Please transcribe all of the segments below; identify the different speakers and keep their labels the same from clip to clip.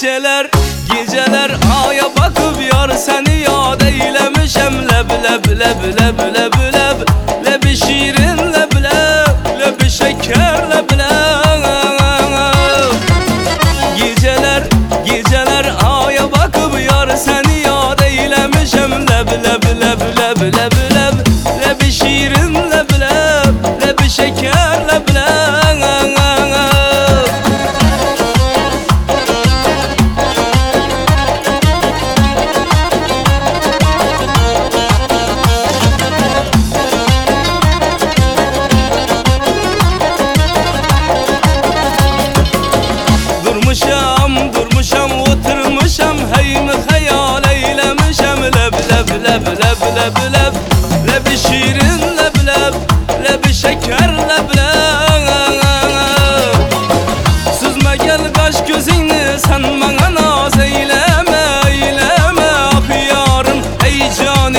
Speaker 1: Geceler, geceler aya bakıp yar seni yad eylemişem. Leb leb leb leb leb leb, lebi şirin leb leb, lebi şeker leb leb. Geceler, geceler aya bakıp yar seni yad eylemişem. Leb leb leb leb leb leb, lebi şirin leb leb, lebi şeker leb leb. Durmuşam, oturmuşam, heymi hayal eylemişem. Leb leb leb leb leb leb, lebi şirin leb leb, lebi şeker leb leb. Süzme gel kaş gözünü sen bana naz eyleme, eyleme ah yarım ey canim.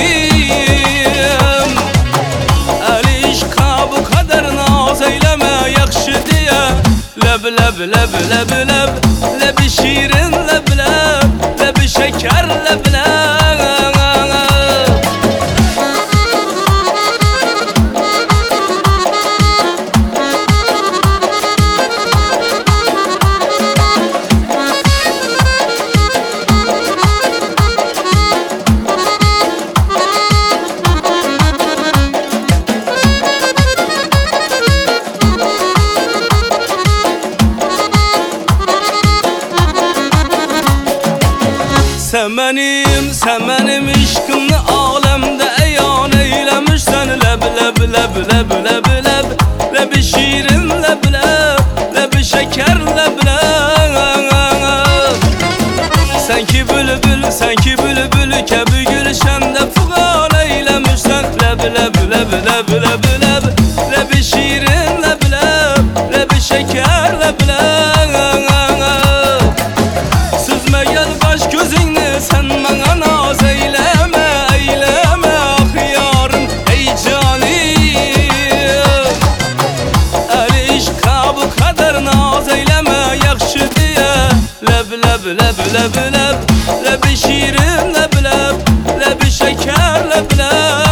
Speaker 1: El işka bu kadar naz eyleme yakşı diye. Leb leb leb leb leb, lebi şirin leb leb, lebi şeker leb leb. Sen benim işkimni alemde eyan eylemişsen. Leb leb leb leb leb leb, lebi şirin leb leb, lebi şeker leb leb. Sen ki bülbül kebi gülşende fugan eylemişsen. Leb leb leb leb leb leb, lebi şirin leb leb, lebi şeker leb leb. Süzme gel baş gözünü sen bana naz eyleme, eyleme ah yarım ey canim. El işka bu kadar naz eyleme yakşı diye. Leb leb leb leb leb, lebi şirin leb leb, lebi şeker leb leb.